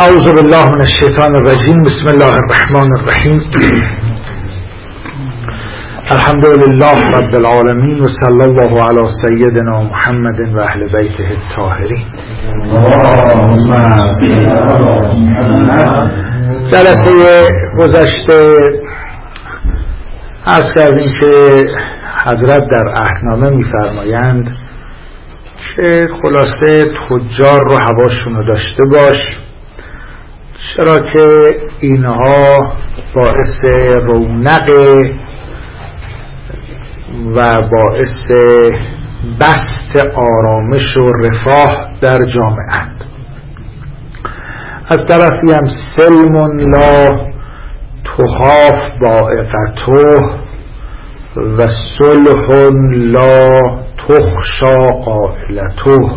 اعوذ بالله من الشیطان الرجیم. بسم الله الرحمن الرحیم. الحمد لله رب العالمین و صلی الله علی سیدنا محمد و اهل بیته الطاهرین. جلسه گذشته عرض کردیم که حضرت در عهدنامه می‌فرمایند که خلاصه تجار رو هواشون رو داشته باش، چرا که اینها باعث رونق و باعث بسط آرامش و رفاه در جامعه اند. از طرفی هم سلم لا تخاف بائقته و صلح لا تخشا قائلته.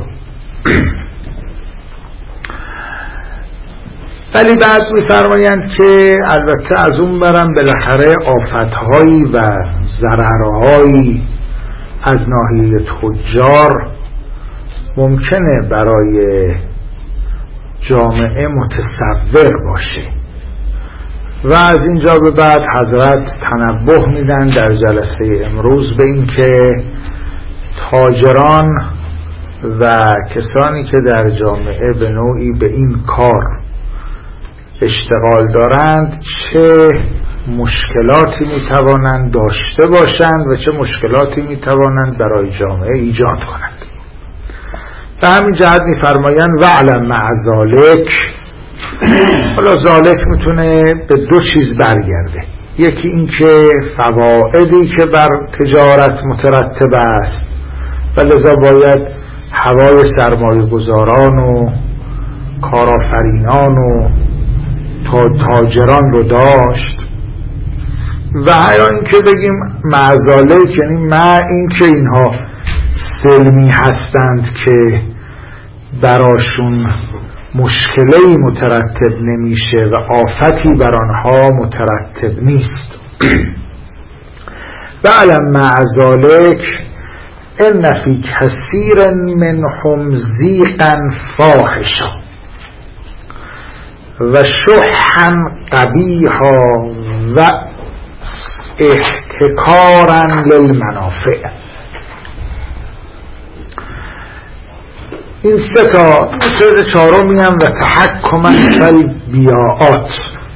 ولی بعض می‌فرمایند که البته از اون برم بالاخره آفت‌هایی و ضررهایی از ناحیه تجار ممکنه برای جامعه متصور باشه و از اینجا به بعد حضرت تنبه میدن در جلسه امروز به این که تاجران و کسانی که در جامعه به نوعی به این کار اشتغال دارند چه مشکلاتی میتوانند داشته باشند و چه مشکلاتی میتوانند برای جامعه ایجاد کنند. به همین جهت میفرمایند و علم مع ذالک. حالا ذالک میتونه به دو چیز برگرده، یکی این که فوائدی که بر تجارت مترتب است و لذا باید هوای سرمایه گذاران و کارآفرینان و تاجران رو داشت، و یا این که بگیم مع ذالک یعنی مع این که اینها سلمی هستند که براشون مشکلی مترتب نمیشه و آفتی بر آنها مترتب نیست. و علم مع ذالک ان فی کثیر منهم ضیقا فاحشا و شحا قبیحا و احتکارا للمنافع. این سه تا مورد چهارمی هم و تحکما فالبیاعات.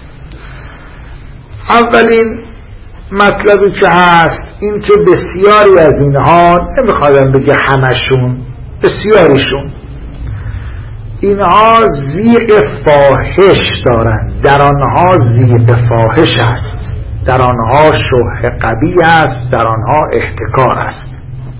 اولین مطلبی که هست این که بسیاری از اینها، نمیخوادم بگه همشون، بسیاریشون، اینها ضیق فاحش دارند، در آنها ضیق فاحش است، در آنها شح قبیح است، در آنها احتکار است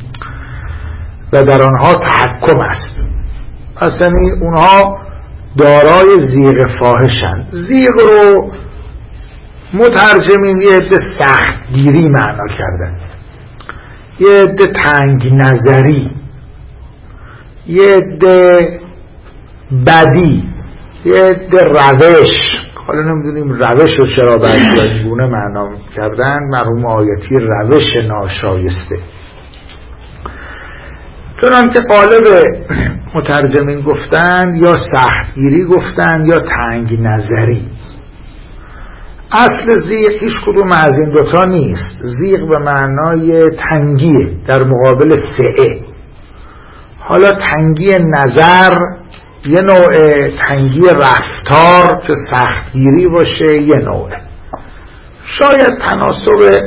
و در آنها تحکم است. اصلا اونها دارای ضیق فاحشند. ضیق رو مترجمین یه عده سختگیری معنا کردن، یه عده تنگ نظری، یه عده بدی، یه عده روش. حالا نمیدونیم روش رو چرا اینگونه معنا کردن، مرحوم آیتی روش ناشایسته. چنان که قالب مترجمین گفتن یا سختگیری گفتن یا تنگ نظری. اصل ضیق هیچ کدوم از این دوتا نیست. ضیق به معنای تنگیه در مقابل سعه. حالا تنگی نظر یه نوع، تنگی رفتار که سختگیری باشه یه نوع. شاید تناسب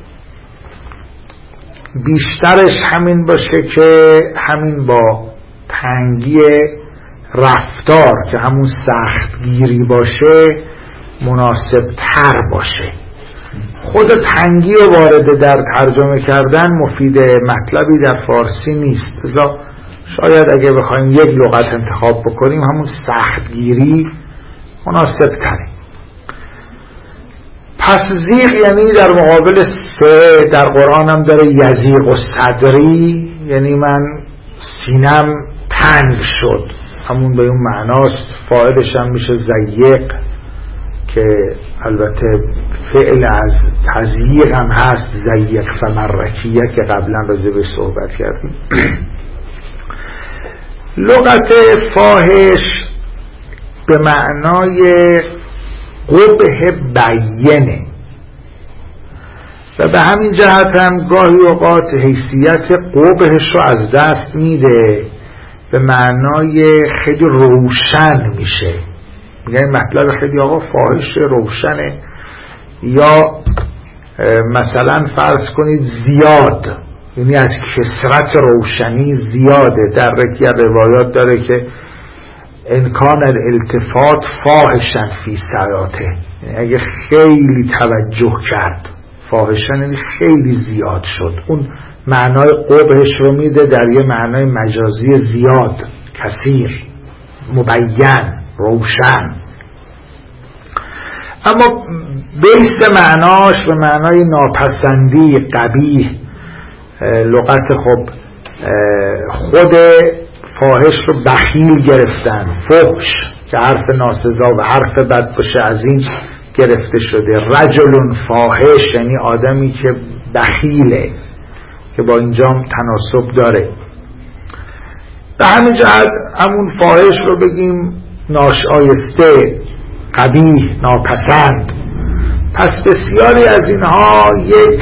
بیشترش همین باشه که همین با تنگی رفتار که همون سختگیری باشه مناسب تر باشه. خود تنگی رو وارد در ترجمه کردن مفید مطلبی در فارسی نیست، لذا شاید اگه بخوایم یک لغت انتخاب بکنیم همون سختگیری مناسب تره. پس ضیق یعنی در مقابل سه، در قرآن هم داره یضیق و صدری، یعنی من سینم تنگ شد، همون به اون معناست. فاعلش هم میشه ضیق که البته فعل از تضییق هم هست، ضیق فمرکیه که قبلا راجع بهش صحبت کردیم. لغت فاحش به معنای قبح بیانه و به همین جهت هم گاهی اوقات حیثیت قبحش رو از دست میده، به معنای خیلی روشن میشه. میگن مطلب خیلی آقا فاحش روشنه، یا مثلا فرض کنید زیاد، یعنی از کثرت روشنی زیاده. در یک روایات داره که امکان الالتفات فاحشن فی سیاته، یعنی اگه خیلی توجه کرد، فاحشن یعنی خیلی زیاد شد. اون معنای قبحش رو میده در یه معنای مجازی زیاد، کثیر، مبین، روشن. اما بیس معناش به معنای ناپسندی، قبیح. لغت خب خود فاحش رو بخیل گرفتن، فحش که حرف ناسزا و حرف بد باشه از این گرفته شده. رجل فاحش یعنی آدمی که بخیله، که با اینجام تناسب داره. به همین جهت همون فاحش رو بگیم ناشایسته، قبیح، ناپسند. پس بسیاری از اینها یک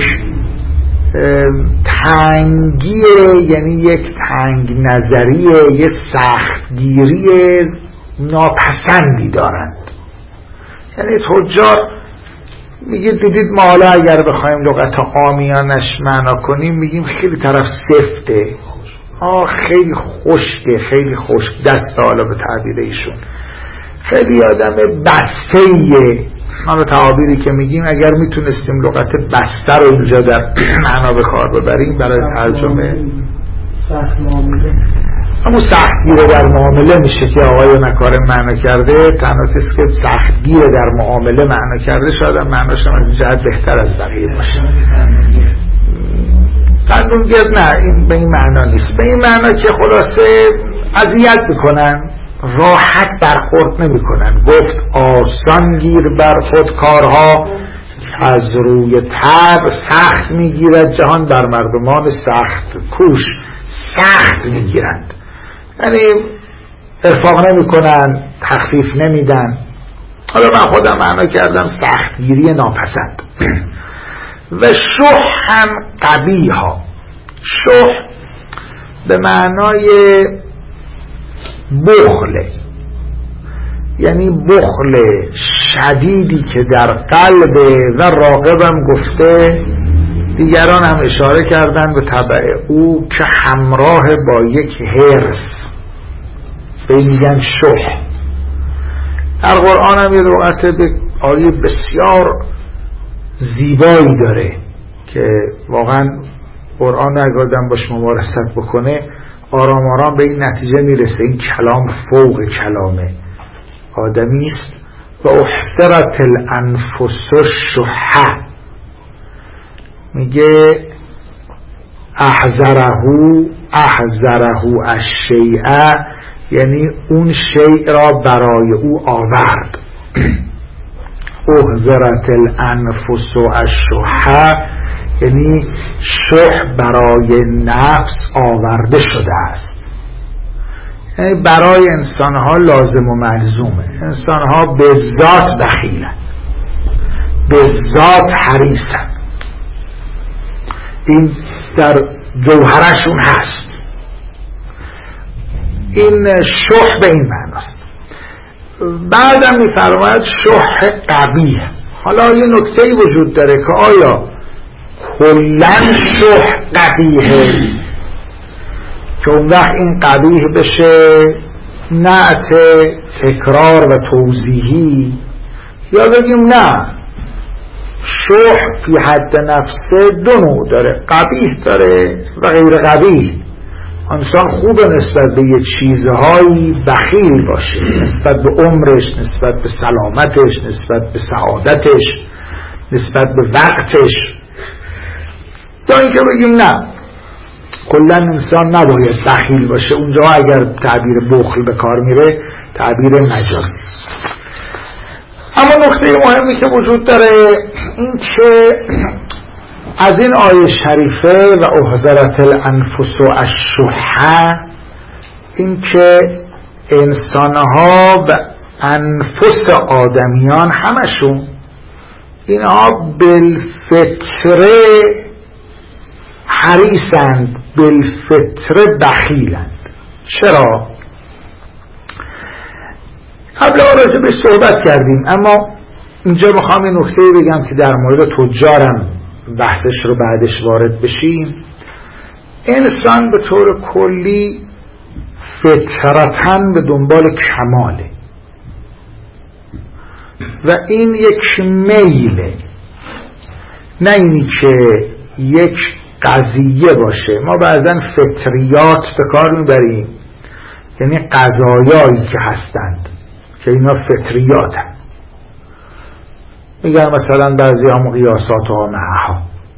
تنگیه، یعنی یک تنگ نظریه، یک سختگیری ناپسندی دارند. یعنی تجار میگه دیدید ما حالا اگر بخوایم لغت عامیانش معنا کنیم میگیم خیلی طرف سفته، خیلی خشکه، خیلی خشک دست، حالا به تعبیر ایشون خیلی آدم بسته‌ایه. ما به تعابیری که میگیم اگر میتونستیم لغت بسته رو اینجا در معنا به کار ببریم برای ترجمه، سخت معامله، همون سختگیره در معامله میشه که آقای مکارم معنا کرده. تنها کسی که سختگیره در معامله معنا کرده شاید هم معناش هم از این جهت بهتر از بقیه باشه. قندونگر نه، این به این معنا نیست. به این معنا که خلاصه اذیت میکنن، راحت برخورد نمی کنن. گفت آسان گیر بر خود کارها، از روی تب سخت میگیرد جهان بر مردمان سخت کوش. سخت میگیرند یعنی ارفاق نمی کنن، تخفیف نمیدن. حالا من خودم معنا کردم سختگیری ناپسند. و شح هم قبیحا. شح به معنای بخله، یعنی بخل شدیدی که در قلب. و راغبم گفته، دیگران هم اشاره کردن به طبع او که همراه با یک حرص، به این میگن شح. در قرآن هم یه روایت به آیه بسیار زیبایی داره که واقعا قرآن اگر آدم باش ممارست بکنه آرام آرام به این نتیجه میرسه این کلام فوق کلام آدمی است. و احضرت الانفس الشح، میگه احضره الشیء، یعنی اون شیء را برای او آورد. احضرت الانفس الشح یعنی شح برای نفس آورده شده است، یعنی برای انسانها لازم و ملزومه. انسانها به ذات بخیلن، به ذات حریصن، این در جوهرشون هست. این شح به این معناست. بعدم میفرماید شح قبیح. حالا یه نکته‌ای وجود داره که آیا کلن شح قبیحه که اون وقت این قبیح بشه نعت تکرار و توضیحی، یا بگیم نه شح فی حد نفسه دو نوع داره، قبیح داره و غیر قبیح. انسان خوبه نسبت به یه چیزهایی بخیل باشه، نسبت به عمرش، نسبت به سلامتش، نسبت به سعادتش، نسبت به وقتش. تا اینکه بگیم نه کلا انسان نباید بخیل باشه. اونجا اگر تعبیر بخل به کار میره تعبیر مجازی. اما نکته مهمی که وجود داره این که از این آیه شریفه و احضرت الانفس الشح، این که انسانها انفس آدمیان همشون اینها بالفطره حریصند، بالفطره بخیلند. چرا؟ قبل راجع به صحبت کردیم، اما اینجا میخوام این نکته بگم که در مورد تجارم بحثش رو بعدش وارد بشیم. انسان به طور کلی فطرتاً به دنبال کماله و این یک میله، نه اینی که یک قضیه باشه. ما بعضن فطریات به کار میبریم، یعنی قضایایی که هستند که اینا فطریات هست. میگن مثلا بعضی هم قیاسات ها معها،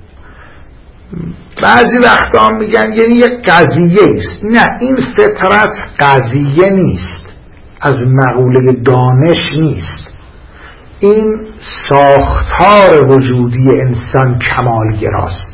بعضی وقتا هم میگن یعنی یک قضیه است. نه، این فطرت قضیه نیست، از مقوله دانش نیست. این ساختار وجودی انسان کمالگراست.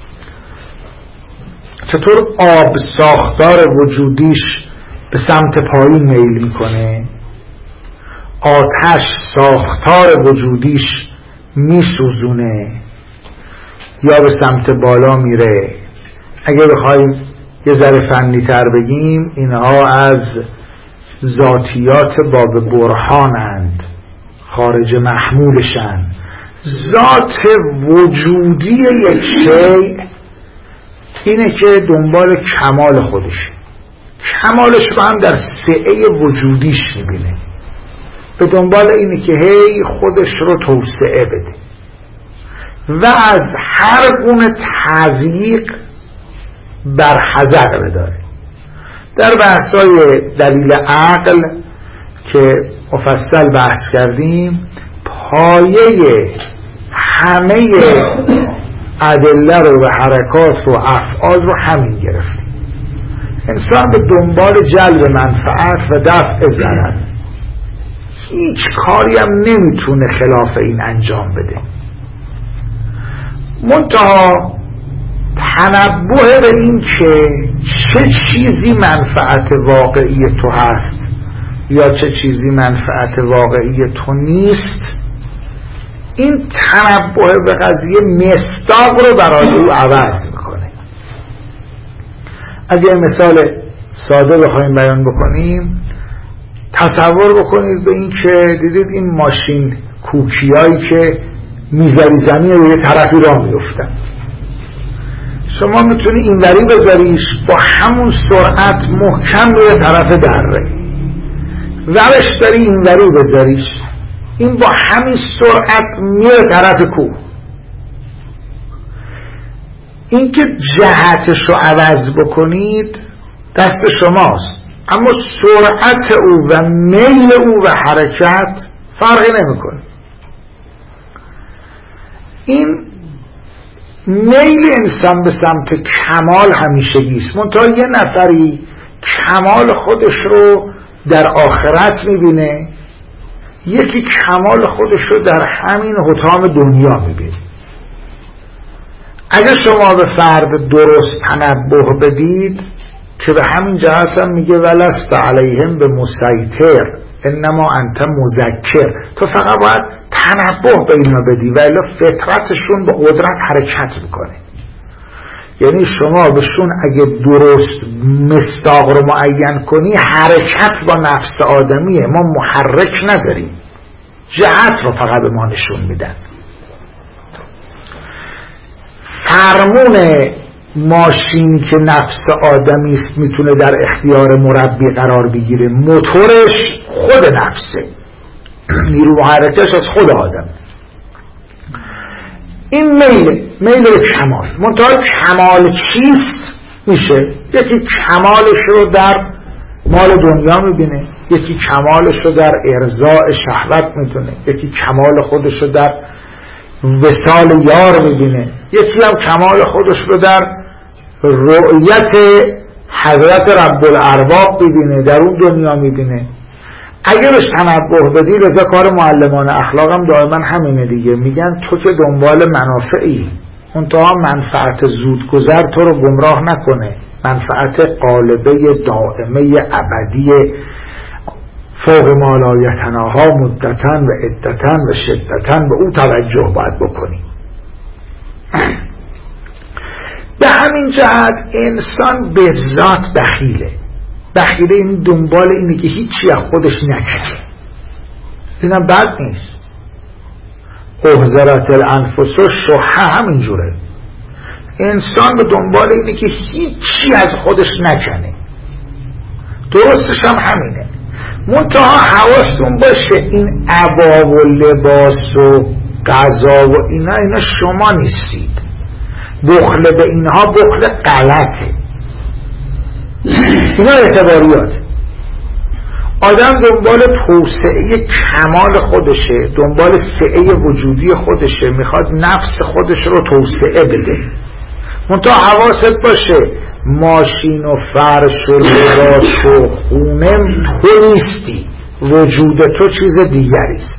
چطور آب ساختار وجودیش به سمت پایین میل میکنه، آتش ساختار وجودیش میسوزونه یا به سمت بالا میره. اگه بخوایم یه ذره فنی تر بگیم، اینها از ذاتیات باب برهانند، خارج محمولشن. ذات وجودی یک شیء اینه که دنبال کمال خودش، کمالش رو هم در سعه وجودیش میبینه، به دنبال اینه که هی خودش رو توسعه بده و از هر گونه تضییق برحذر بداره. در بحثای دلیل عقل که مفصل بحث کردیم، پایه همه ادله رو و حرکات و افعال رو همین گرفتیم. انسان به دنبال جلب منفعت و دفع ضرر، هیچ کاری هم نمیتونه خلاف این انجام بده. منتها تنبه به این که چه چیزی منفعت واقعی تو هست یا چه چیزی منفعت واقعی تو نیست، این تنبه به قضیه مصداق رو برای او عوض میکنه. اگه مثال ساده بخوایم بیان بکنیم، تصور بکنید به این که دیدید این ماشین کوکیایی که میذاری زمین و یه طرفی راه میفتن، شما میتونی اینوری بذاریش با همون سرعت محکم به یه طرف دره، ورش داری اینوری بذاریش، این با همین سرعت میره طرف کوه. این که جهتش رو عوض بکنید دست شماست، اما سرعت او و میل او و حرکت فرقی نمیکنه. این میل انسان به سمت کمال همیشگیست. منتها یه نفری کمال خودش رو در آخرت میبینه، یکی کمال خودش رو در همین حطام دنیا میبینه. اگه شما به فرد درست تنبه بدید که به همین جهت هم میگه ولست علیهم به مسیطر انما انت مذکر، تو فقط باید تنبه به اینا بدی و الا فطرتشون به قدرت حرکت میکنه. یعنی شما بهشون اگه درست مصداق رو معین کنی، حرکت با نفس آدمیه، ما محرک نداریم، جهت رو فقط به ما نشون میدن. فرمون ماشینی که نفس آدمی است میتونه در اختیار مربی قرار بگیره، موتورش خود نفسه، نیرو محرکش از خود آدم. این میل کمال. منتها کمال چیست؟ میشه یکی کمالش رو در مال دنیا میبینه، یکی کمالش رو در ارضاء شهوت میتونه، یکی کمال خودش رو در وصال یار میبینه، یکی هم کمال خودش رو در رؤیت حضرت رب الارباب میبینه، در اون دنیا میبینه. اگه بهش تنبه بدی، رضا کار معلمان اخلاق هم دائما همینه دیگه، میگن تو که دنبال منافعی، منتها منفعت زودگذر تو رو گمراه نکنه، منفعت غالبه دائمه ابدی فوق ما لا یتناها مدتن و عدتن و شدتن به او توجه باید بکنیم. به همین جهت انسان به ذات بخیله. بخیله این دنبال اینه که هیچی از خودش نکنه. اینم بد نیست. احضرت الانفس و شح همینجوره. انسان به دنبال اینه که هیچی از خودش نکنه. درستش هم همینه. منتها حواستون باشه این عبا و لباس و غذا و اینا شما نیستید. بخل به اینها بخل غلطه. اینا اعتباریات. آدم دنبال توسعه کمال خودشه، دنبال سعه وجودی خودشه، میخواد نفس خودش رو توسعه بده. منتها حواست باشه ماشین و فرش و لباس و خونه تو نیستی، وجود تو چیز دیگریست.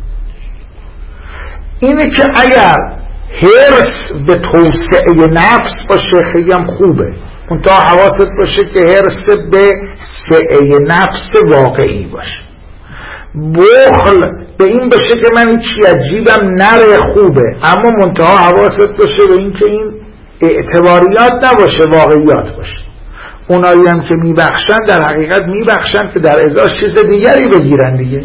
اینه که اگر حرص به توسعه نفس باشه خیلی هم خوبه، منتها حواست باشه که حرص به سعه نفس واقعی باشه. بخل به این باشه که من هیچی عجیبم نره خوبه، اما منتها حواست باشه به این که این اعتباریات نباشه، واقعیات باشه. اونایی هم که میبخشن در حقیقت میبخشن که در ازاش چیز دیگری بگیرن دیگه.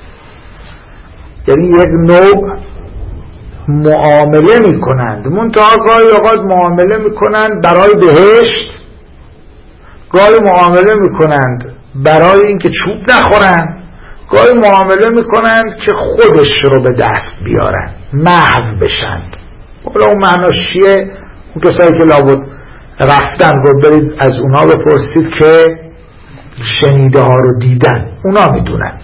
یعنی یک نوع معامله میکنند، منتها گاهی اوقات معامله میکنند برای بهشت، گاهی معامله میکنند برای اینکه چوب نخورن، گاهی معامله میکنند که خودش رو به دست بیارن، محو بشند. حالا اون معناش چیه؟ اون کسایی که لابد رفتن رو برید از اونا بپرسید که شنیده ها رو دیدن، اونا میدونن.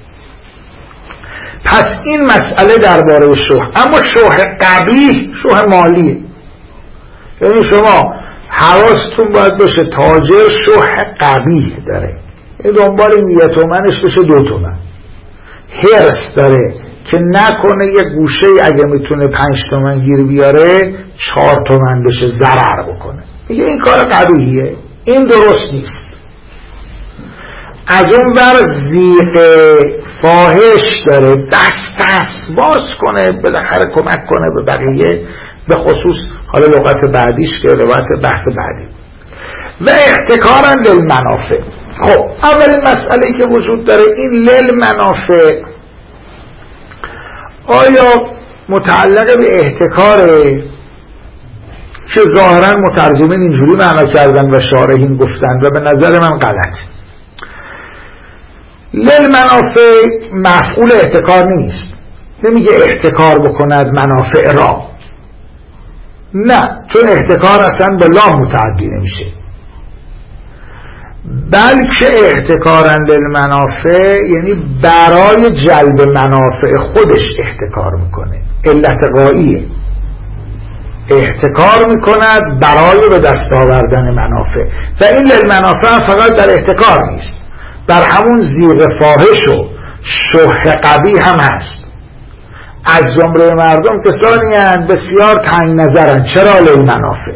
پس این مسئله درباره شح. اما شح قبیح شح مالیه. یعنی شما حواستون باید باشه تاجر شح قبیح داره، این دنبال این 1 تومنش بشه 2 تومن. حرص داره که نکنه یک گوشه اگه میتونه 5 تومن گیر بیاره 4 تومن بشه ضرر بکنه. میگه این کار قبیحیه، این درست نیست. از اون بر زیغ فاحش داره، دست باز کنه، بالاخره کمک کنه به بقیه، به خصوص حالا لغت بعدیش که روایت بحث بعدی. و احتکارا للمنافع. خب اولین مسئله که وجود داره این للمنافع آیا متعلق به احتکاره که ظاهرا مترجمین اینجوری معنا کردن و شارحین گفتن و به نظر من غلط. للمنافع مفعول احتکار نیست، نمیگه احتکار بکند منافع را، نه، چون احتکار اصلا به لام متعدی نمیشه، بلکه احتکارا للمنافع یعنی برای جلب منافع خودش احتکار میکنه. علت غاییه، احتکار میکند برای به دست آوردن منافع. و این للمنافع فقط در احتکار نیست، در همون زیغ فاحش و شح قبیح هم هست. از زمره مردم کسانی هستند بسیار تنگ نظرند. چرا؟ للمنافع.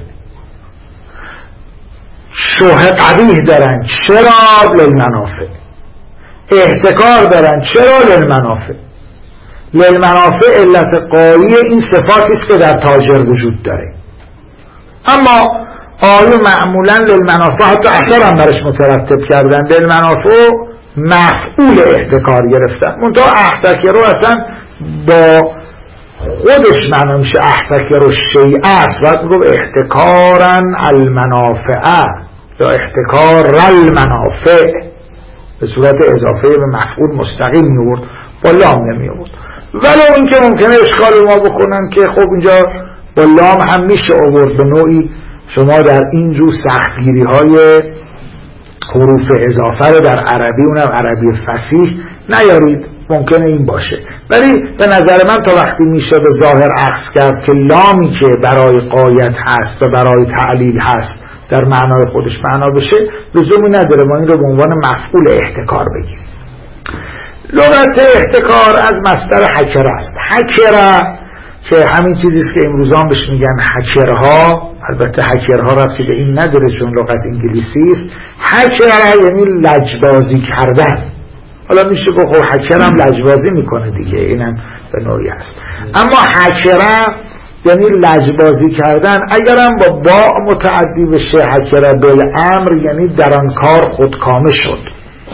شح قبیح دارن. چرا؟ للمنافع. احتکار دارن. چرا؟ للمنافع. للمنافع علت قایی این صفاتی است که در تاجر وجود داره. اما آیا معمولا للمنافع حتی اثر هم برش مترتب کردن، للمنافع مفعول احتکار گرفتن، منتها احتکر رو اصلا با خودش معنا میشه احتکر و شیء است، باید میگو احتکارا المنافع یا احتکار المنافع، به صورت اضافه به مفعول مستقیم میورد، با لام نمیورد. ولو این که ممکنه اشکال ما بکنن که خب اینجا با لام هم میشه آورد، به نوعی شما در اینجور سختگیری های حروف اضافه رو در عربی، اونم عربی فصیح، نیارید، ممکنه این باشه. ولی به نظر من تا وقتی میشه به ظاهر اخذ کرد که لامی که برای غایت هست و برای تعلیل هست در معنای خودش معنا بشه، لزومی نداره ما این رو به عنوان مفعول احتکار بگیریم. لغت احتکار از مصدر حکر است. حکر که همین چیزیست که امروزان بهش میگن هکرها، البته هکرها ربطی به این نداره چون لغت انگلیسی است. هکر یعنی لجبازی کردن، حالا میشه که خب هکرم لجبازی میکنه دیگه، اینم به نوعی هست. اما هکرم یعنی لجبازی کردن، اگرم با متعدی بشه هکر بالامر یعنی در آن کار خودکامه شد.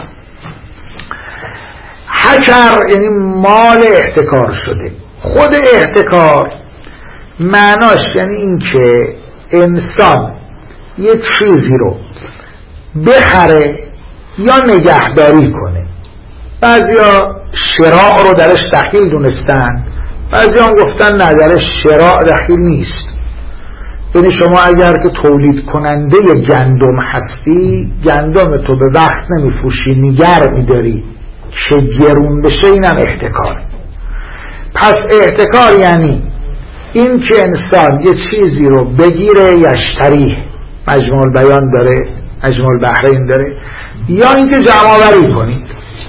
هکر یعنی مال احتکار شده. خود احتکار معناش یعنی این که انسان یک چیزی رو بخره یا نگهداری کنه. بعضیا شراع رو درش دخیل دونستن، بعضی هم گفتن نه درش شراع دخیل نیست. یعنی شما اگر که تولید کننده گندم هستی، گندم تو به وقت نمیفروشی، نگر میداری که گرون بشه، اینم احتکار. پس احتکار یعنی این که انسان یه چیزی رو بگیره، یشتری مجموع البیان داره، مجموع البحرین داره، یا اینکه جمع آوری کنید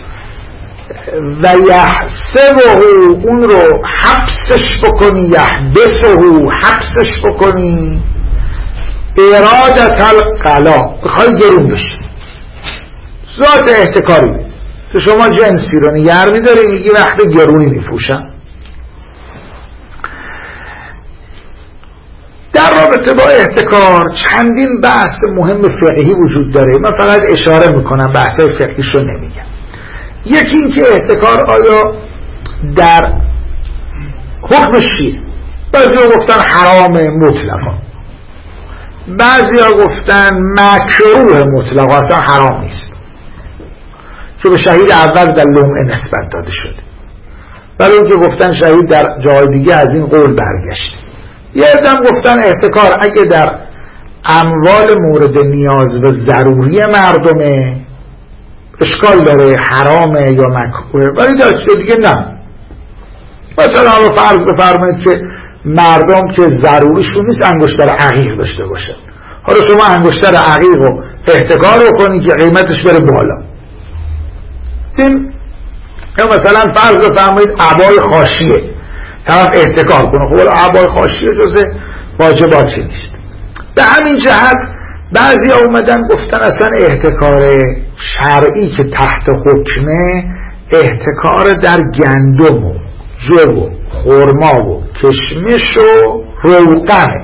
و یحسبه، اون رو حبسش بکنی، یحبسه حبسش بکنی، ارادت القلا، بخوای گرون بشی. ذات احتکاری که شما جنسی رو نگر میداری، میگی وقت گرونی میفروشم. در رابطه با احتکار چندین بحث مهم فقهی وجود داره، من فقط اشاره میکنم، بحثای فقهیشو نمیگم. یکی این که احتکار آیا در حکمش چیه؟ بعضی ها گفتن حرام مطلقا، بعضی ها گفتن مکروه مطلقا، اصلا حرام نیست که به شهید اول در لمعه نسبت داده شده، ولی اون که گفتن شهید در جای دیگه از این قول برگشته. یه ادم گفتن احتکار اگه در اموال مورد نیاز و ضروری مردمه اشکال داره، حرامه یا مکروه، ولی در چیز دیگه نه. مثلا رو فرض بفرمایید که مردم که ضروریشون نیست انگشتر عقیق داشته باشن، حالا شما انگشتر عقیق رو احتکار رو کنی که قیمتش بره بالا. این مثلا فرض بفرمایید عبای خاشیه، طرف احتکار کنه، خب عبای خاشیه جزء واجباتی نیست. به همین جهت بعضی ها اومدن گفتن اصلا احتکار شرعی که تحت حکمه احتکار در گندم و جو و خرما و کشمش و روغنه.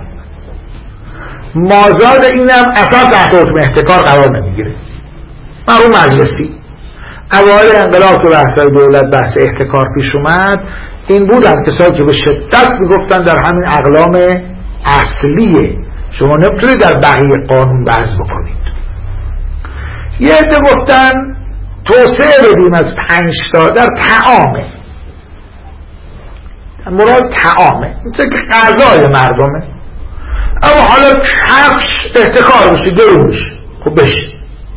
مازاد اینم اصلا تحت حکم احتکار قرار نمیگیره. مرحوم مجلسی اوایل انقلاب تو بحثای دولت بحث احتکار پیش اومد، این بودن کسایی که به شدت میگفتن در همین اقلام اصلیه، شما نمیتونید در بقیه قانون بحث بکنید. یه عده گفتن توسعه بدیم از 5 تا در طعامه، مراد طعامه، مثل که غذای مردمه، اما حالا کفش احتکار بشه، گرون بشه، خب بشه.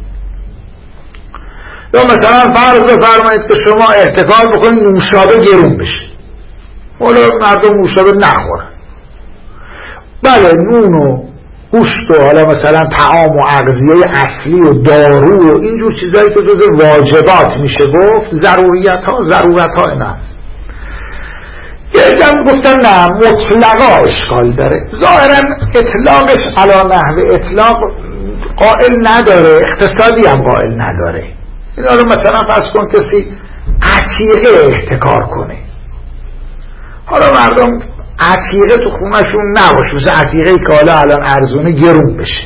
یا مثلا فرض بفرمایید که شما احتکار بکنید نوشابه گرون بشه، حالا مردم نوشابه نخورن، بله نون و گوشت و حالا مثلا طعام و اغذیه اصلی و دارو و اینجور چیزایی که جز واجبات میشه گفت، ضرورت ها اینا هست. یه دم گفتن نه مطلقا اشکال داره. ظاهرا اطلاقش علی نحو اطلاق قائل نداره، اقتصادی هم قائل نداره. این حالا مثلا فرض کن کسی عتیقه احتکار کنه، حالا مردم عتیقه تو خونهشون نباشه، مثل عتیقه که حالا الان ارزونه گرون بشه.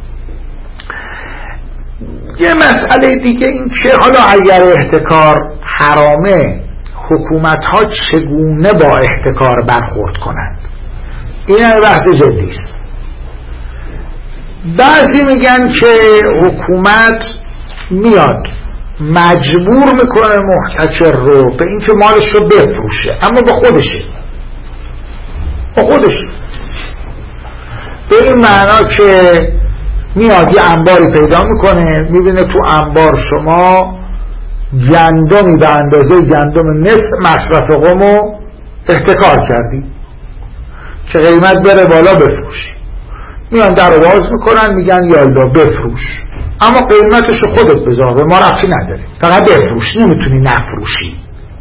یه مسئله دیگه این که حالا اگر احتکار حرامه، حکومت ها چگونه با احتکار برخورد کنند، این هم بحث جدی است. بعضی میگن که حکومت میاد مجبور میکنه محتکر رو به اینکه مالش رو بفروشه، اما با خودشه، به این معنا که میاد یه انباری پیدا میکنه، میبینه تو انبار شما گندمی به اندازه گندم نصف مصرف قومو احتکار کردی که قیمت بره بالا، بفروشی. میان در باز میکنن میگن یالا بفروش، اما قیمتشو خودت بذار، به ما ربطی نداره، فقط بفروش، نمیتونی نفروشی.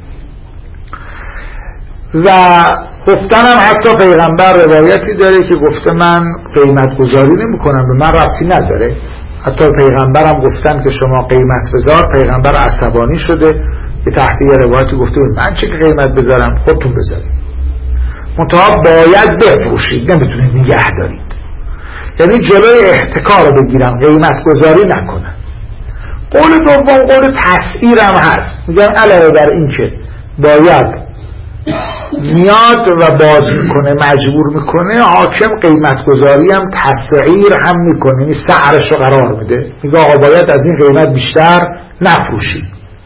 و گفتنم حتی پیغمبر روایتی داره که گفته من قیمت گذاری نمی کنم، به من ربطی نداره، حتی پیغمبرم گفتن که شما قیمت بذار، پیغمبر عصبانی شده، یه تحت یه روایتی گفته من چه قیمت بذارم، خودتون بذارید، منتها باید بفروشید، نمیتونید نگه دارید. یعنی جلوی احتکار رو بگیرن، قیمت گذاری نکنن. قول دوم قول تسعیر هم هست، میگن علاوه بر این که باید میاد و باز میکنه، مجبور میکنه، حاکم قیمت گذاری هم تسعیر هم میکنه، یعنی سعرش رو قرار میده، میگه آقا باید از این قیمت بیشتر نفروشید.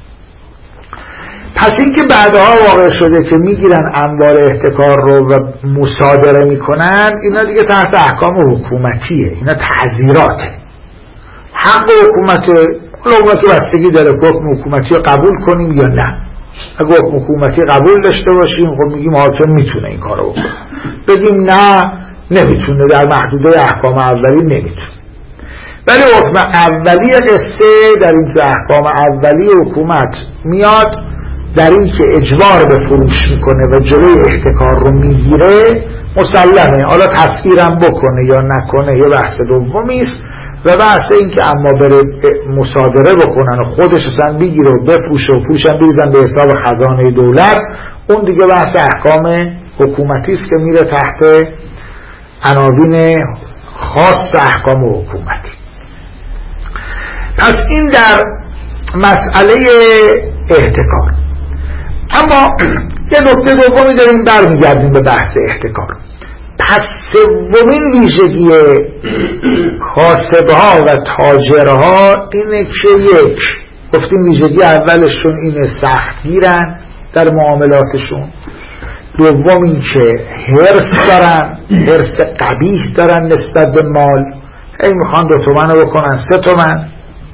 پس این که بعدها واقع شده که میگیرن اموال احتکار رو و مصادره میکنن، اینا دیگه تحت احکام حکومتیه، اینا تعزیراته، حق حکومته. حالا که بستگی داره حکم حکومتی رو قبول کنیم یا نه. اگه حکم حکومتی قبول داشته باشیم، خب میگیم حاکم میتونه این کارو بکنه. بگیم نه نمیتونه، در محدوده احکام اولی نمیتونه. ولی حکم اولی قصه در این که احکام اولی حکومت میاد در این که اجبار به فروش میکنه و جلوی احتکار رو میگیره، مسلمه. حالا تسعیرم بکنه یا نکنه یه بحث دومی است. و بحث این که اما بره مصادره بکنن و خودش اصلا بگیره و بفروشه و پولش هم بریزن به حساب خزانه دولت، اون دیگه بحث احکام حکومتی است که میره تحت عناوین خاص احکام حکومتی. پس این در مسئله احتکار. اما یه نکته دومی داریم، برمیگردیم به بحث احتکار. پس سومین ویژگی کاسبها و تاجرها اینه که یک، گفتیم ویژگی اولشون اینه سختگیرن در معاملاتشون. دوم این که حرص دارن، حرص قبیح دارن نسبت به مال، هی میخوان 2 تومن رو بکنن 3 تومن.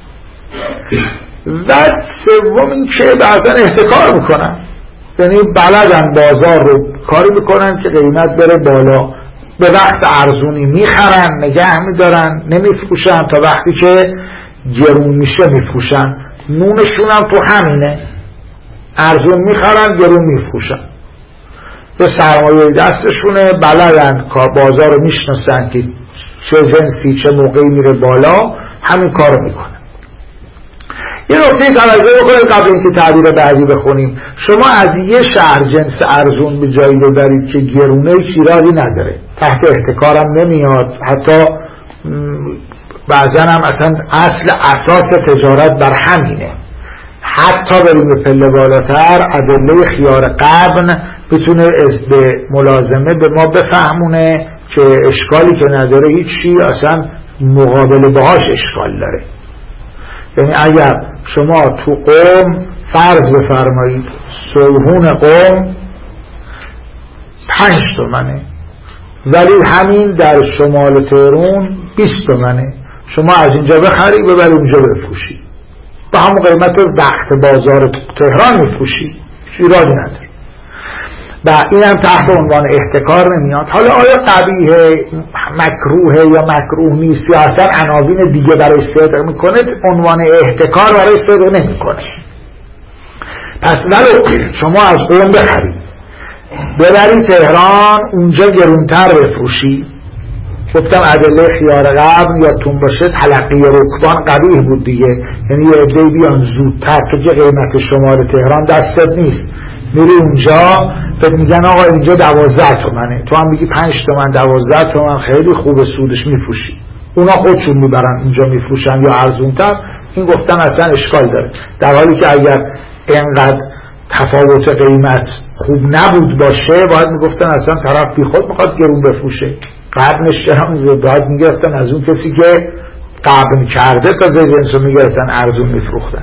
و سوم این که بعضا احتکار میکنن، یعنی بلدن بازار رو کاری میکنن که قیمت بره بالا، به وقت ارزونی میخرن، نگه میدارن، نمیفروشن، تا وقتی که گرون میشه میفروشن. نونشون هم تو همینه، ارزون میخرن، گرون میفروشن. به سرمایه دستشونه، بلدن بازار رو میشناسن که چه جنسی چه موقعی میره بالا، همین کار رو میکنن. یه نکته توجه بکنید قبل اینکه تعبیر بعدی بخونیم. شما از یه شهر جنس ارزون به جایی ببرید که گرونه، هیچ ایرادی نداره، تحت احتکارم نمیاد. حتی بعضن هم اصلا اصل اساس تجارت بر همینه. حتی بریم به پله بالاتر، ادله خیار قبن بتونه به ملازمه به ما بفهمونه که اشکالی که نداره هیچی، اصلا مقابله باهاش اشکال داره. یعنی اگر شما تو قم فرض بفرمایید صلحون قم 5 تومنه، ولی همین در شمال تهران 20 تومنه، شما از اینجا بخری ببری اونجا بفروشی، به همون قیمت وقت بازار تهران میفروشی، ایرادی نداره. و این هم تحت عنوان احتکار نمیاد. حالا آیا قبیحه، مکروه یا مکروه نیست، یا اصلا عناوین دیگه برای صدق میکنه، عنوان احتکار برای صدق نمیکنه. پس ولو شما از قم بخرید ببری تهران، اونجا گرونتر بفروشی، گفتم ادله خیار قبل یادتون باشه، تلقی رکبان قبیح بود دیگه، یعنی یه عده بیان زودتر، تو که قیمت شمال تهران دستت نیست، میری اونجا بهت میگن آقا اینجا 12 تومنه، تو هم میگی 5 تومن، 12 تومن خیلی خوبه، سودش میفروشی. اونا خودشون میبرن اونجا میفروشن یا ارزونتر. این گفتن اصلا اشکال داره، در حالی که اگر اینقدر تفاوت قیمت خوب نبود باشه باید میگفتن اصلا طرف بی خود میخواد گرون بفروشه. قبنش هم باید میگرفتن از اون کسی که قبن کرده تا زیر جنسو میگرفتن ارزون میفروختن.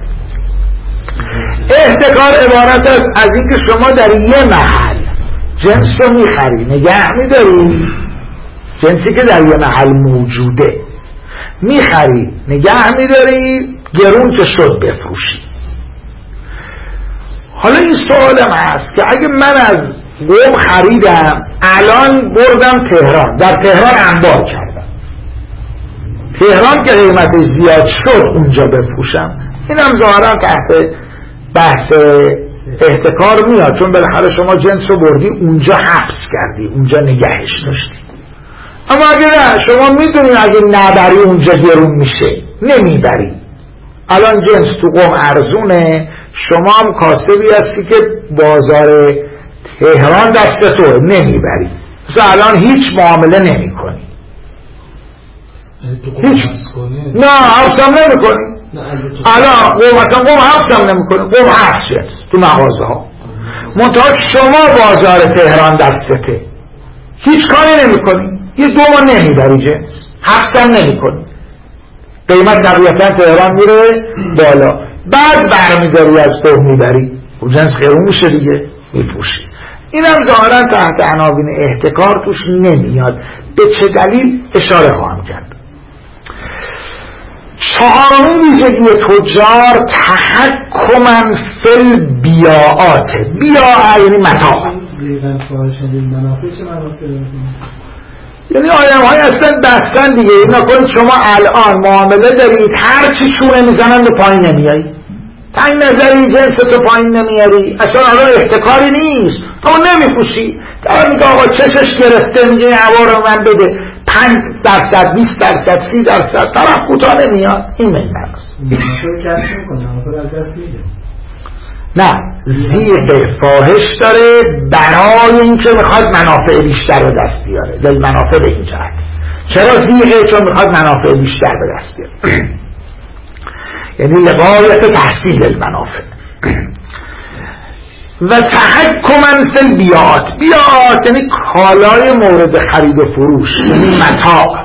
احتکار عبارت است از اینکه شما در یه محل جنس رو میخری، نگه میداری، جنسی که در یه محل موجوده میخری، نگه میداری، گرون که شد بفروشی. حالا این سوالم هست که اگه من از قم خریدم، الان بردم تهران، در تهران انبار کردم، تهران که قیمتش زیاد شد اونجا بفروشم، اینم ظاهرا تحت بحث احتکار میاد، چون بالاخره شما جنس رو بردی اونجا حبس کردی، اونجا نگهش داشتی. اما اگه نه، شما میدونی اگه نبری اونجا گرون میشه، نمیبری. الان جنس تو قم ارزونه، شما هم کاسبی هستی که بازار تهران دست تو نمیبری، مثلا الان هیچ معامله نمی کنی، هیچ نه حفظم نمی کنی. الان مثلا قم حفظم نمی کنی، قم هست جنس تو مغازه ها، منتها شما بازار تهران دستته، هیچ کاری نمی کنی، یه 2 ماه نمیبری جنس، حفظم نمی کنی، قیمت طبیعتا تهران میره بالا، بعد برمیداری از قم میبری، جنس خیرون میشه دیگه، میفروشی. اینم ظاهرا تحت عناوین احتکار توش نمیاد. به چه دلیل اشاره خواهم کرد. 4مین ویژگی تجار تحکماً فی البیاعات. بیاع یعنی متاع، یعنی آدم های اصلا بستن دیگه. اینا کنید شما الان معامله دارید، هر چی چونه میزنن به پایین نمیایی، پایین نظری جنس تو پایین نمیاری، اصلا الان احتکاری نیست، تو نمیپوشی، طرف میگه آقا چشش گرفته، میگه هوا رو من بده 5%، 20%، 30%، طرف کوتاه نمیاد. این معنی است. نه، زیغ فاحش داره برای اینکه میخواد منافع بیشتر به دست بیاره. دل منافع به این جهت. چرا زیغه؟ چون میخواد منافع بیشتر به دست بیاره، یعنی لغایت تحصیل المنافع. و تحکماً فی البیاعات. بیاعات یعنی کالای مورد خرید و فروش، یعنی متاع.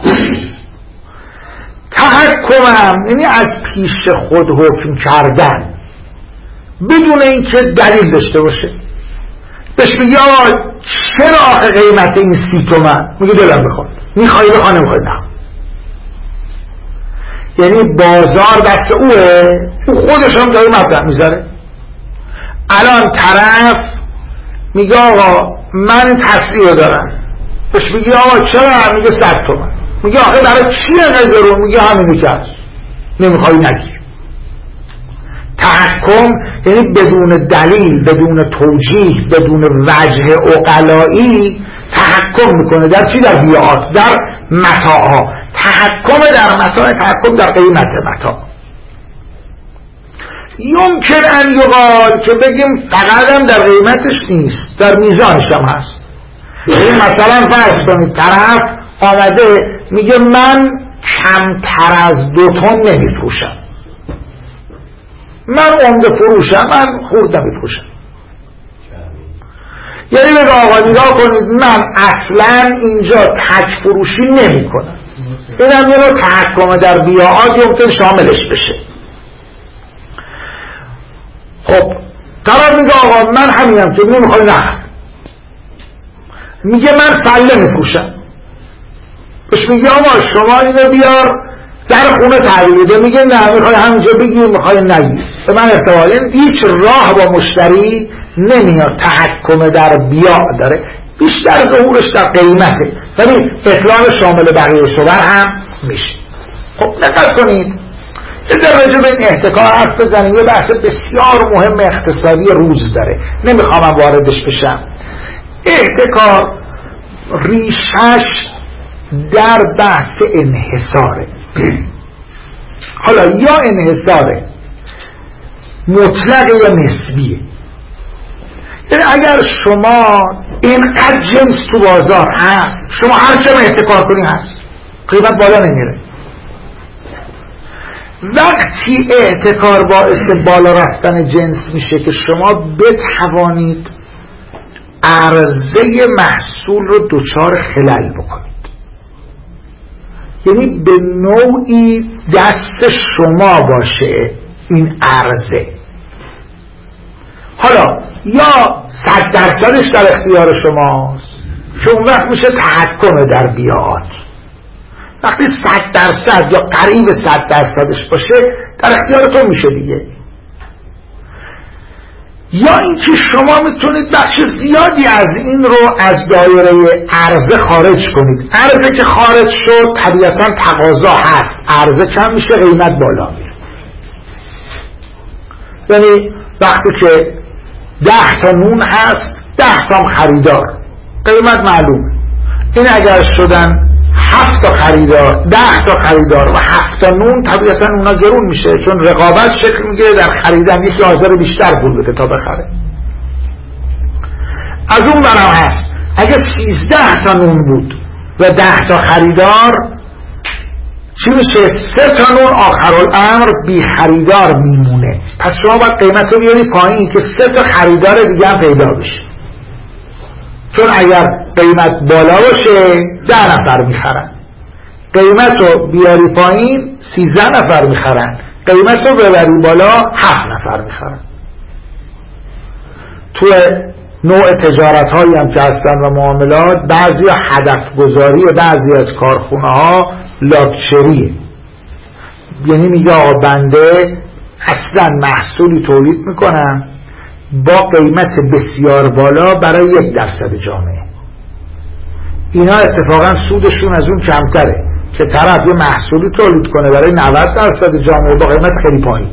تحکماً یعنی از پیش خود حکم کردن بدون اینکه دلیل داشته باشه. بهش میگه آقا چرا قیمت این 30 تومن؟ میگه دلم بخواد. میخوای بخواه، نمیخوای نخواه. یعنی بازار دست اوه، او خودش هم داره مبدأ میذاره. الان طرف میگه آقا من این تصریح رو دارم، بهش میگه آقا چرا؟ میگه 100 تومن. میگه آخه برای چی انقدر رو؟ میگه همینو که هست، نمیخوای نگیر. تحکم یعنی بدون دلیل، بدون توجیه، بدون وجه عقلایی تحکم میکنه. در چی؟ در بیاعات، در متاعها. تحکم در متاع، تحکم در قیمت متاع. یمکن ان یقال که بگیم فقط هم در قیمتش نیست، در میزانش هم هست. یعنی مثلا فرض کنید طرف آمده میگه من کمتر از 2 تن نمیفروشم، من عمده فروشم، من خورد نمیفروشم. یعنی بگه آقا نگاه کنید من اصلا اینجا تک فروشی نمی کنم. این هم یه نوع تحکم در بیاعات یمکن شاملش بشه. خب طرف میگه آقا من همینم که نمیخوای نخر، میگه من فله میفروشم. بهش میگه آقا شما اینو بیار در خونه تحویل بده، میگه نه میخوای همینجا بگیر، میخوای نگیر. به من ارتباط هیچ راه با مشتری نمیاد. تحکم در بیاع داره، بیشتر ظهورش در قیمته، ولی اطلاق شامل بقیه شور هم میشه. خب دقت کنید، در راجع به این احتکار حرف بزنیم. یه بحث بسیار مهم اقتصادی روز داره، نمیخوام واردش بشم. احتکار ریشش در بحث انحصاره. حالا یا انحصاره مطلق یا نسبیه. یعنی اگر شما اینقدر جنس تو بازار هست، شما هر چه احتکار کنی هست، قیمت بالا نمیره. وقتی احتکار باعث بالا رفتن جنس میشه که شما بتوانید عرضه محصول رو دچار خلل بکنید، یعنی به نوعی دست شما باشه این عرضه. حالا یا 100%ش در اختیار شماست که اون وقت میشه تحکم در بیاعات. وقتی 100% یا قریب 100%ش باشه در اختیار تو میشه دیگه. یا اینکه شما میتونید بخش زیادی از این رو از دایره عرضه خارج کنید. عرضه که خارج شد طبیعتا تقاضا هست، عرضه کم میشه، قیمت بالا میره. یعنی وقتی که 10 تا نون هست، 10 تا خریدار، قیمت معلومه. این اگر شدن 7 تا خریدار 10 تا خریدار و 7 تا نون، طبیعتا اونا گرون میشه، چون رقابت شکل میگیره در خریدن، یکی حاضر بیشتر پول بده تا بخره. از اون برام هست اگه 13 تا نون بود و 10 تا خریدار چی میشه؟ 3 تا نون آخرالامر بی خریدار میمونه. پس شما باید قیمت رو بیاری پایین که 3 تا خریدار دیگه هم پیدا بشه، چون اگر قیمت بالا باشه 10 نفر میخرن، قیمت رو بیاری پایین 13 نفر میخرن، قیمت رو ببری بالا 7 نفر میخرن. تو نوع تجارت هایی هم که هستن و معاملات، بعضی هدف گذاری و بعضی از کارخونه ها لاکچریه، یعنی میگه آقا بنده اصلا محصولی تولید میکنم با قیمت بسیار بالا برای 1% جامعه. اینا اتفاقا سودشون از اون کمتره که طرف یه محصولی تولید کنه برای 90% جامعه با قیمت خیلی پایین،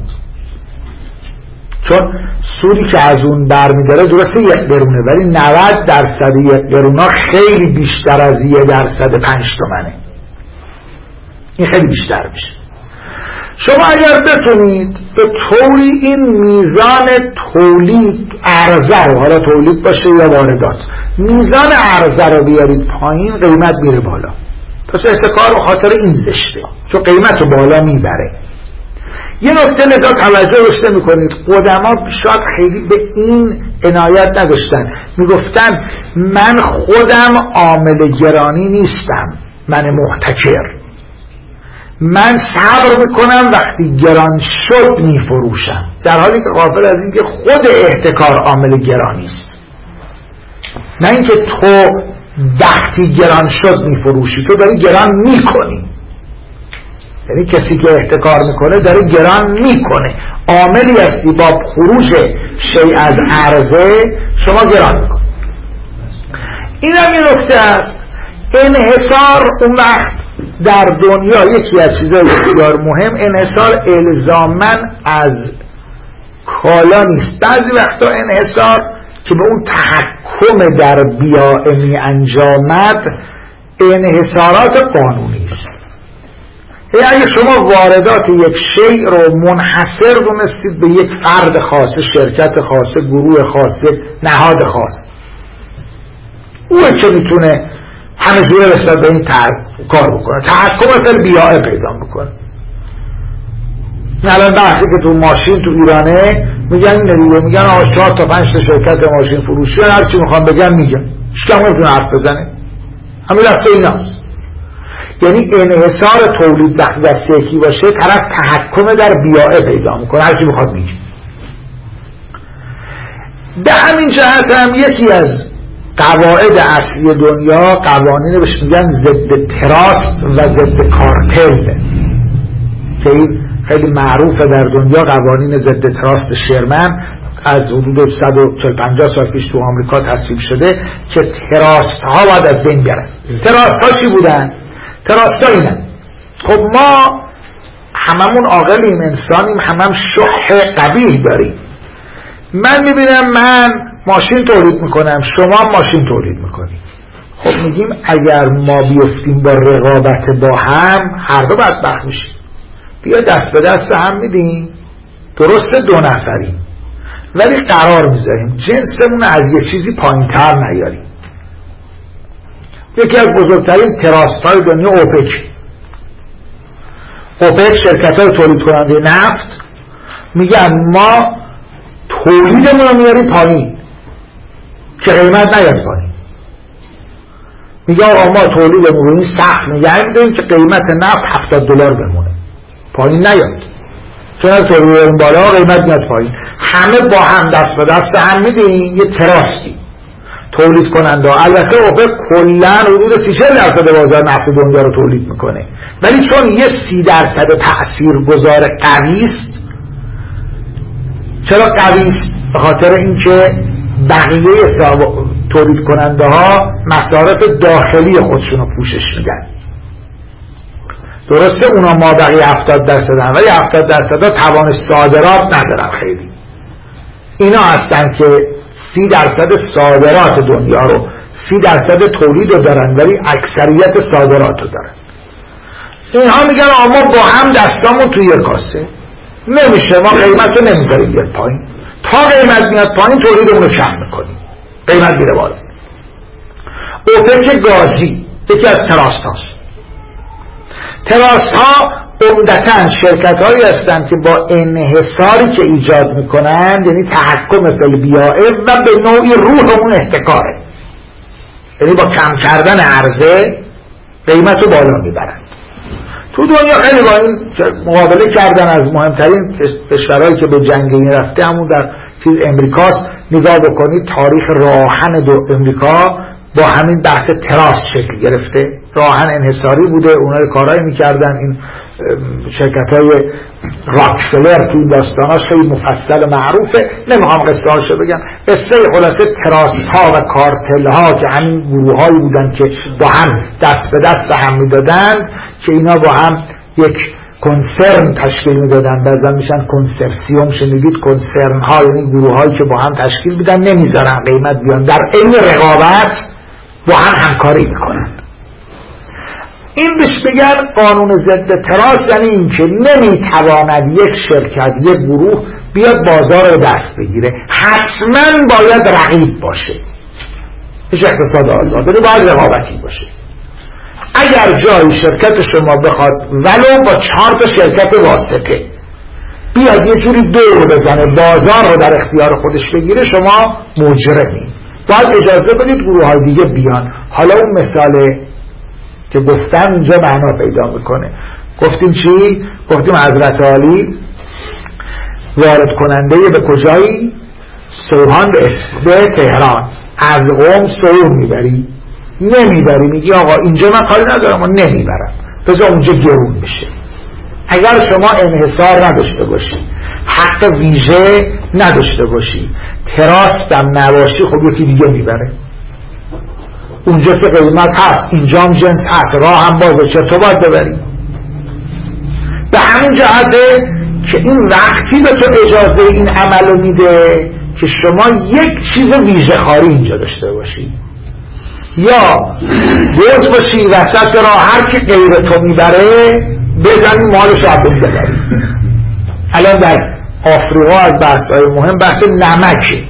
چون سودی که از اون برمیداره درسته 1 قرونه، ولی 90% 1 قرون خیلی بیشتر از 1% 5 تومنه. این خیلی بیشتر میشه. شما اگر بتونید به طوری این میزان تولید عرضه رو، حالا تولید باشه یا واردات، میزان عرضه رو بیارید پایین، قیمت میره بالا. پس احتکار به خاطر این زشته، چون قیمت رو بالا میبره. یه نکته لذا توجه داشته میکنید، قدما شاید خیلی به این عنایت نداشتن، میگفتن من خودم عامل گرانی نیستم، من محتکر، من صبر میکنم وقتی گران شد میفروشم، در حالی که غافل از این که خود احتکار عامل گرانی است، نه اینکه تو وقتی گران شد میفروشی، تو داری گران میکنی. یعنی کسی که احتکار میکنه داره گران میکنه، عاملی هستی با خروج شیء از عرضه شما گران میکنی. این هم یه نکته است. انحصار اون وقت در دنیا یکی از چیزهای بسیار مهم، انحصار الزاماً از کالا نیست. بعضی وقتا انحصار که به اون تحکم در بیاعه می انجامد انحصارات قانونی است. اگه شما واردات یک شیء رو منحصر دونستید به یک فرد خاص، شرکت خاص، گروه خاص، نهاد خاص، اون که میتونه همه جوره رسد به این کار بکنه، تحکم فل بیاعه پیدا بکنه. الان بحثی که تو ماشین تو ایرانه میگن این نریده، میگن آقا 4 تا 5 تا شرکت ماشین فروشی هر چی میخوام بگن میگن، هیچ کم نمیتونه حرف بزنه، همین دست ایناست. یعنی انحصار تولید وقتی دست یکی باشه، طرف تحکم در بیاعه پیدا میکنه، هر چی میخواد میگه. به همین جهت هم یکی از قواعد اصلی دنیا قوانین بهش میگن ضد تراست و ضد کارتل، که این خیلی معروفه در دنیا. قوانین ضد تراست شرمن از حدود 140-50 سال پیش تو آمریکا تصویب شده که تراست ها باید از بین برن. تراست ها چی بودن؟ تراست ها اینن. خب ما هممون عاقلیم، انسانیم، همم شح قبیح داریم. من میبینم من ماشین تولید میکنم، شما ماشین تولید میکنیم. خب میگیم اگر ما بیفتیم با رقابت با هم، هر دو بدبخت میشیم. بیا دست به دست هم میدیم، درسته 2 نفریم، ولی قرار میذاریم جنسمون از یه چیزی پایینتر نیاریم. یکی از بزرگترین تراست های دنیا اوپک شرکت های تولید کننده نفت میگن ما تولیدمون رو میاریم پایین که قیمت نیاد پایین. میگه آقا ما تولیدمون رو این سخت نگه میداریم که قیمت نفت $70 بمونه، پایین نیاد، چون از تولیدمون بالا قیمت نیاد پایین. همه با هم دست به دست هم میدیم، یه تراستی تولید کننده. البته اوپک کلن حدود 30-40% بازار نفت دنیا رو تولید میکنه، ولی چون یه 30% تاثیرگذار قوی است. چرا قوی است؟ به خاطر اینکه بقیه تولید کننده ها مصارف داخلی خودشون رو پوشش میدن. درسته اونا مابقی 70%، ولی 70% ها توان صادرات ندارن خیلی. اینا هستن که 30% صادرات دنیا رو، 30% تولید رو دارن ولی اکثریت صادرات رو دارن. اینها میگن ما با هم دستامون توی کاسه، نمیشه، ما قیمت رو نمیذاریم بیاد پایین، تا قیمت میاد پایین تولیدمون رو کم میکنیم، قیمت میره بالا. اوپک گازی یکی از تراست هاست. تراست ها عمدتاً شرکت هایی هستند که با انحصاری که ایجاد میکنند، یعنی تحکم فی البیاع و به نوعی روح اون احتکاره، یعنی با کم کردن عرضه قیمت رو بالا میبرند. تو دنیا خیلی با این مقابله کردن. از مهمترین کشورهایی که به جنگ این رفته همون در چیز امریکاست. نگاه بکنید تاریخ راهن امریکا با همین بحث تراست شکل گرفته. راهن انحصاری بوده، اونها کارهایی میکردن. این شرکت‌های راکفلر تو این داستاناش خیلی مفصل و معروفه، نمیخوام قصه هاشو بگم. قصه خلاصه تراست ها و کارتل ها که همین گروه هایی بودن که با هم دست به دست هم میدادند، که اینا با هم یک کنسرن تشکیل میدادن، بعضا میشن کنسرسیوم، شنیدید کنسرن ها یعنی گروه هایی که با هم تشکیل میدن، نمیذارن قیمت بیان، در این رقابت با هم همکاری میکنن. این بهش بگن قانون ضد تراست، یعنی این که نمیتواند یک شرکت، یک گروه بیاد بازار رو دست بگیره، حتما باید رقیب باشه. هیچ اقتصاد آزاد باید رقابتی باشه. اگر جای شرکت شما بخواد ولو با 4 شرکت واسطه بیاد یه جوری دور بزنه بازار رو در اختیار خودش بگیره، شما مجرمی. باید اجازه بدید گروه های دیگه بیان. حالا اون مثاله که گفتم اینجا معنا پیدا میکنه. گفتیم چی؟ گفتیم حضرت علی وارد کننده به کجایی؟ سوهان به تهران. از قم سوهان میبری؟ نمیبری، میگی آقا اینجا من کاری ندارم، من نمیبرم، بذار اونجا گرون میشه. اگر شما انحصار نداشته باشی، حق ویژه نداشته باشی، تراست هم نباشی، خب یکی دیگه میبره. اونجا که قیمت هست، اینجا هم جنس هست، راه هم بازه، چطور باید ببری؟ به همین جهته که این وقتی به تو اجازه این عملو میده که شما یک چیز ویژه خاری اینجا داشته باشی، یا دوست باشی وسط راه هر کی غیر تو میبره بزنی مالش رو عبون ببری. الان در آفریقا از بحث‌های مهم بحث نمکه.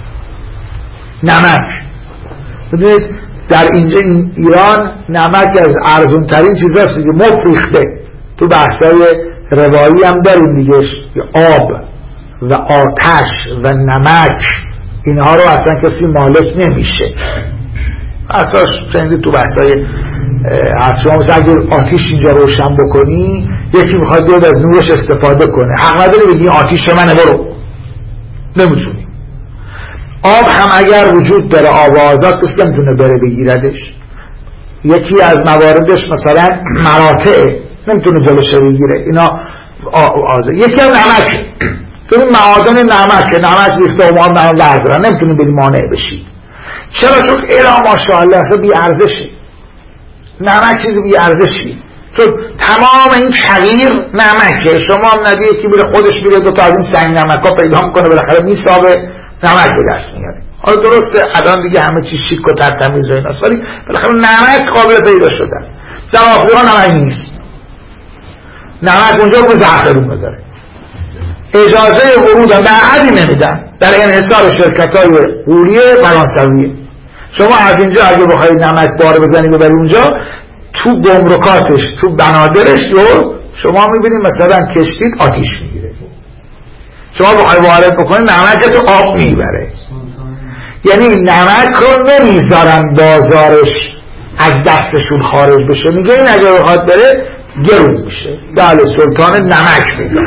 نمک بدونید در اینجا این ایران نمک از ارزون ترین چیز هست دیگه، مفریخته. تو بحث‌های روایی هم داریم دیگه، آب و آتش و نمک اینها رو اصلا کسی مالک نمیشه. اصلا شنیدید تو بحث‌های شما مثلا اگه آتیش اینجا روشن بکنی، یکی میخواد بیاد از نورش استفاده کنه، حق نداره بگی آتیش منه برو، نمیتونی. آب هم اگر وجود داره، آب آزاد کسی نمیتونه بره بگیردش. یکی از مواردش مثلا مراتع نمیتونه جلوش بگیره، اینا آزاد. یکی هم نمکه، تو این معادن نمک ریخته و ما هم بردارن، نمیتونه بری مانع بشی. چرا؟ چون الا ماشاءالله اصلا بی ارزشه. نمک چیز بی ارزشی، چون تمام این کویر نمکه. شما هم ندی یکی بره خودش میره دو تا از این سنگ نمکا پیدا میکنه، بالاخره میسابه نمک به دست میاره. حالا درسته الان دیگه همه چیز شیک و تمیز و ایناست، ولی بالاخره نمک قابل پیدا شدن. در آفریقا نمک نیست، نمک اونجا رو زعفرون داره. اجازه ورود هم به احدی نمیدن، در انحصار شرکت‌های غوریه فرانسویه. شما از اینجا اگه بخواید نمک بار بزنی ببری اونجا، تو گمرکاتش، تو بنادرش رو شما میبینید مثلا کشتید آتیش میگیره. شما بخواید وارد بکنید نمک تو آب میبره. یعنی نمک رو نمیذارن بازارش از دستشون خارج بشه. میگه این اگه بخواد بره گرون میشه. بله سلطان نمک میگه.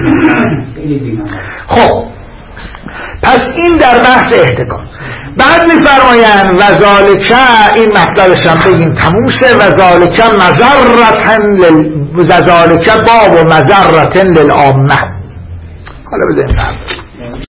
خب پس این در بحث احتکار. بعد میفرمایند وذالک، این مطلبش هم بگیم تموم شه، وذالک باب و مضرة للعامه. حالا بذاریم